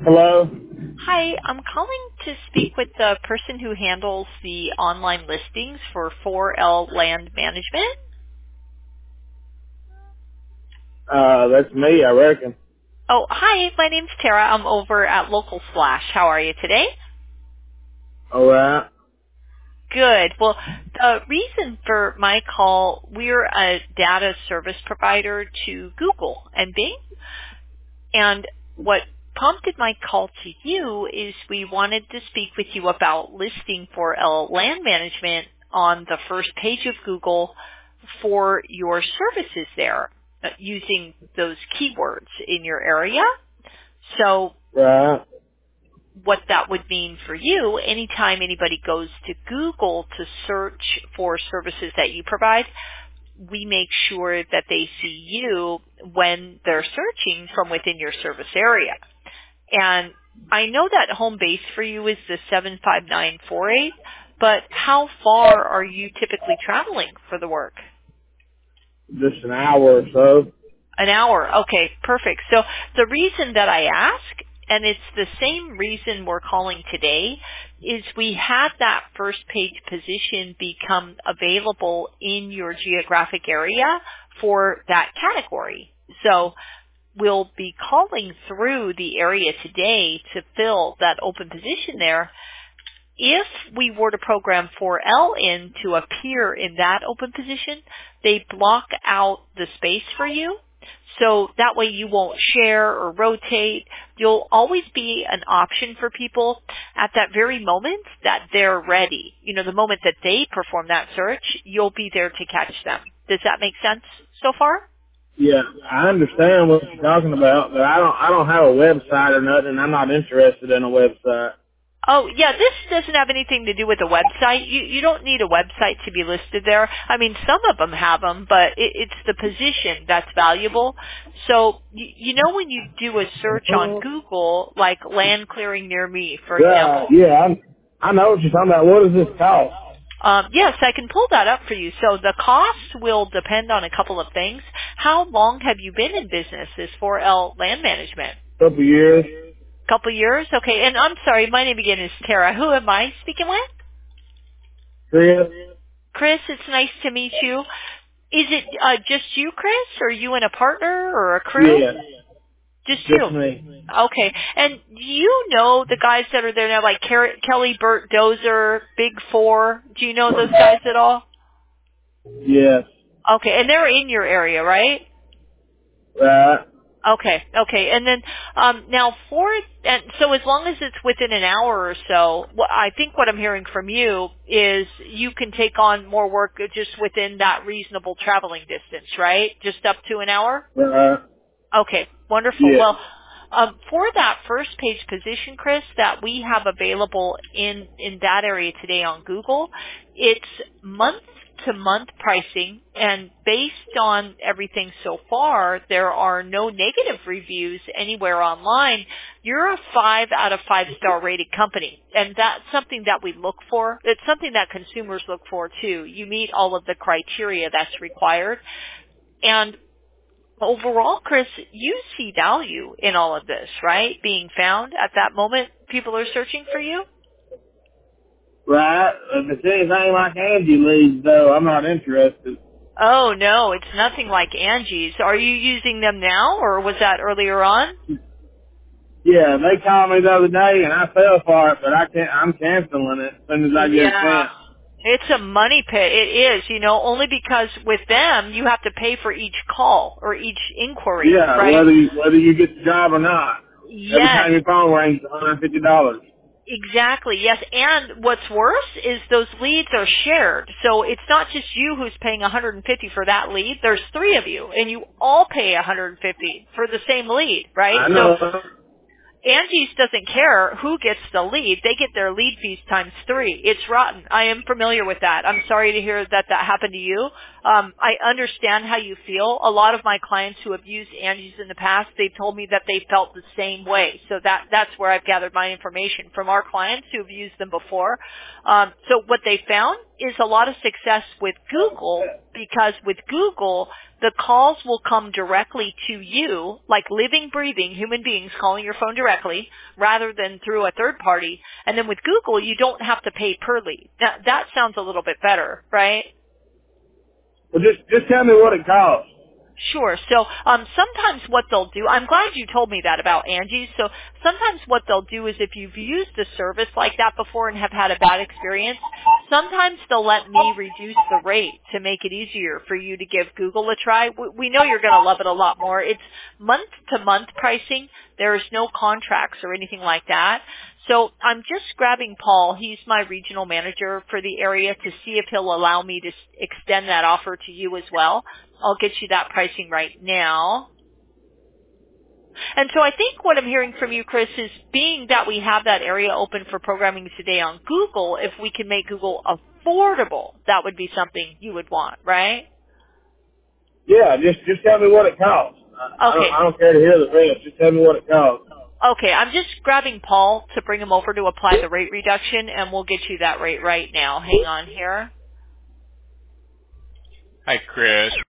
Hello? Hi, I'm calling to speak with the person who handles the online listings for 4L Land Management. That's me, I reckon. Oh, hi, my name's Tara. I'm over at Local Slash. How are you today? Alright. Good. Well, the reason for my call, we're a data service provider to Google and Bing. And what prompted my call to you is we wanted to speak with you about listing 4L Land Management on the first page of Google for your services there using those keywords in your area. So Right. what that would mean for you, anytime anybody goes to Google to search for services that you provide, we make sure that they see you when they're searching from within your service area. And I know that home base for you is the 75948, but how far are you typically traveling for the work? Just an hour or so. An hour. Okay, perfect. So the reason that I ask, and it's the same reason we're calling today, is we had that first page position become available in your geographic area for that category. So we'll be calling through the area today to fill that open position there. If we were to program 4L in to appear in that open position, they block out the space for you. So that way you won't share or rotate. You'll always be an option for people at that very moment that they're ready. You know, the moment that they perform that search, you'll be there to catch them. Does that make sense so far? Yeah, I understand what you're talking about, but I don't have a website or nothing. I'm not interested in a website. Oh, yeah, this doesn't have anything to do with a website. You don't need a website to be listed there. I mean, some of them have them, but it's the position that's valuable. So, you know when you do a search on Google, like land clearing near me, for Yeah, example? yeah, I know what you're talking about. What does this cost? Yes, I can pull that up for you. So the cost will depend on a couple of things. How long have you been in business, this 4L Land Management? Couple years. Couple years? Okay, and I'm sorry, my name again is Tara. Who am I speaking with? Chris? Chris, it's nice to meet you. Is it just you, Chris, or you and a partner or a crew? Yeah, Just you. just me. Okay. And do you know the guys that are there now, like Kelly, Burt, Dozer, Big Four? Do you know those guys at all? Yes. Okay, and they're in your area, right? Right. Okay, okay. And then now and so as long as it's within an hour or so, I think what I'm hearing from you is you can take on more work just within that reasonable traveling distance, right? Just up to an hour? Right. Okay, wonderful. Yeah. Well, for that first page position, Chris, that we have available in that area today on Google, it's month-to-month pricing, and based on everything so far, there are no negative reviews anywhere online. You're a 5 out of 5-star rated company, and that's something that we look for. It's something that consumers look for, too. You meet all of the criteria that's required. And overall, Chris, you see value in all of this, right? Being found at that moment, people are searching for you? Right. If it's anything like Angie leads, though, I'm not interested. Oh, no, it's nothing like Angie's. Are you using them now, or was that earlier on? Yeah, they called me the other day and I fell for it, but I'm canceling it as soon as I get a Yeah. chance. It's a money pit. It is, only because with them, you have to pay for each call or each inquiry, Yeah, right? whether you get the job or not. Every Yes. time your phone rings, $150. Exactly, yes. And what's worse is those leads are shared. So it's not just you who's paying 150 for that lead. There's three of you, and you all pay 150 for the same lead, right? I So know. Angie's doesn't care who gets the lead. They get their lead fees times 3. It's rotten. I am familiar with that. I'm sorry to hear that happened to you. I understand how you feel. A lot of my clients who have used Angie's in the past, they've told me that they felt the same way. So that's where I've gathered my information from our clients who have used them before. So what they found is a lot of success with Google, because with Google, the calls will come directly to you, like living, breathing human beings calling your phone directly rather than through a third party. And then with Google, you don't have to pay per lead. Now, that sounds a little bit better, right? Well, just tell me what it costs. Sure. So sometimes what they'll do, I'm glad you told me that about Angie's. So sometimes what they'll do is, if you've used a service like that before and have had a bad experience, sometimes they'll let me reduce the rate to make it easier for you to give Google a try. We know you're going to love it a lot more. It's month-to-month pricing. There is no contracts or anything like that. So I'm just grabbing Paul. He's my regional manager for the area, to see if he'll allow me to extend that offer to you as well. I'll get you that pricing right now. And so I think what I'm hearing from you, Chris, is being that we have that area open for programming today on Google, if we can make Google affordable, that would be something you would want, right? Yeah, just tell me what it costs. Okay. I don't care to hear the rest. Just tell me what it costs. Okay, I'm just grabbing Paul to bring him over to apply the rate reduction, and we'll get you that rate right now. Hang on here. Hi, Chris.